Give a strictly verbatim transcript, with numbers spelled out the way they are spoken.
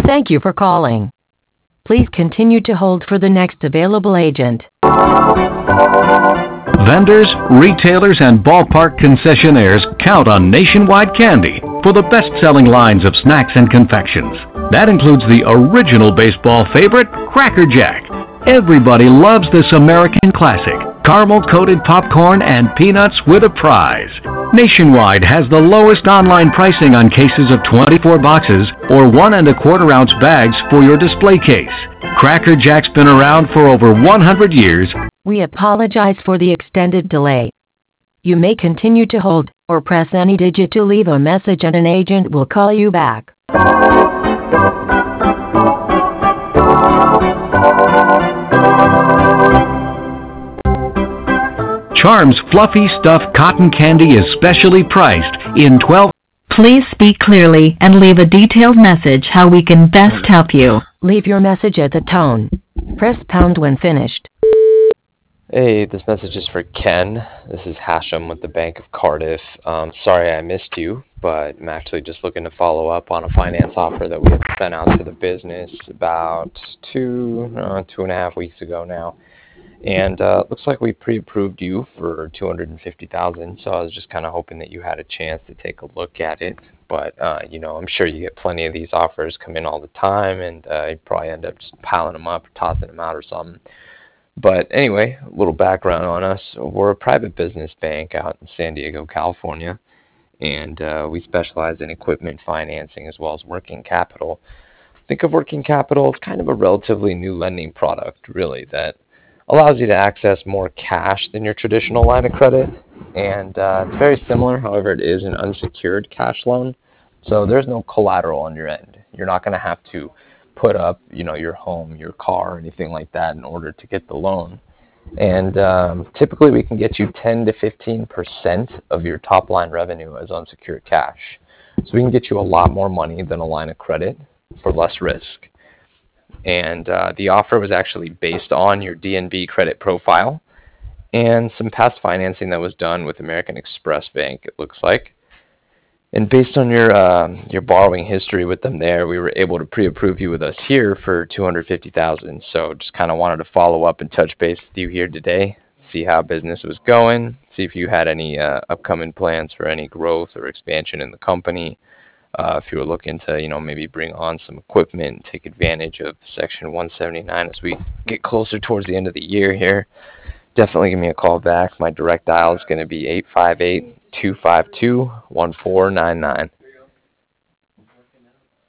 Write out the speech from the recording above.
Thank you for calling. Please continue to hold for the next available agent. Vendors, retailers, and ballpark concessionaires count on Nationwide Candy for the best-selling lines of snacks and confections. That includes the original baseball favorite, Cracker Jack. Everybody loves this American classic. Caramel-coated popcorn and peanuts with a prize. Nationwide has the lowest online pricing on cases of twenty-four boxes or one and a quarter ounce bags for your display case. Cracker Jack's been around for over one hundred years. We apologize for the extended delay. You may continue to hold or press any digit to leave a message and an agent will call you back. Charms Fluffy Stuff Cotton Candy is specially priced in twelve. Please speak clearly and leave a detailed message how we can best help you. Leave your message at the tone. Press pound when finished. Hey, this message is for Ken. This is Hashem with the Bank of Cardiff. Um, sorry I missed you, but I'm actually just looking to follow up on a finance offer that we had sent out to the business about two, uh, two and a half weeks ago now. And uh, looks like we pre-approved you for two hundred fifty thousand dollars, so I was just kind of hoping that you had a chance to take a look at it. But, uh, you know, I'm sure you get plenty of these offers come in all the time, and uh, you probably end up just piling them up or tossing them out or something. But anyway, a little background on us. We're a private business bank out in San Diego, California, and uh, we specialize in equipment financing as well as working capital. Think of working capital as kind of a relatively new lending product, really, that allows you to access more cash than your traditional line of credit. And uh, it's very similar, however, it is an unsecured cash loan. So there's no collateral on your end. You're not going to have to put up, you know, your home, your car, or anything like that in order to get the loan. And um, typically we can get you ten to fifteen percent of your top line revenue as unsecured cash. So we can get you a lot more money than a line of credit for less risk. And uh, the offer was actually based on your D N B credit profile and some past financing that was done with American Express Bank, it looks like. And based on your uh, your borrowing history with them there, we were able to pre-approve you with us here for two hundred fifty thousand dollars. So just kind of wanted to follow up and touch base with you here today, see how business was going, see if you had any uh, upcoming plans for any growth or expansion in the company. Uh, if you were looking to, you know, maybe bring on some equipment, take advantage of Section one seventy-nine as we get closer towards the end of the year here, definitely give me a call back. My direct dial is going to be eight five eight, two five two, one four nine nine.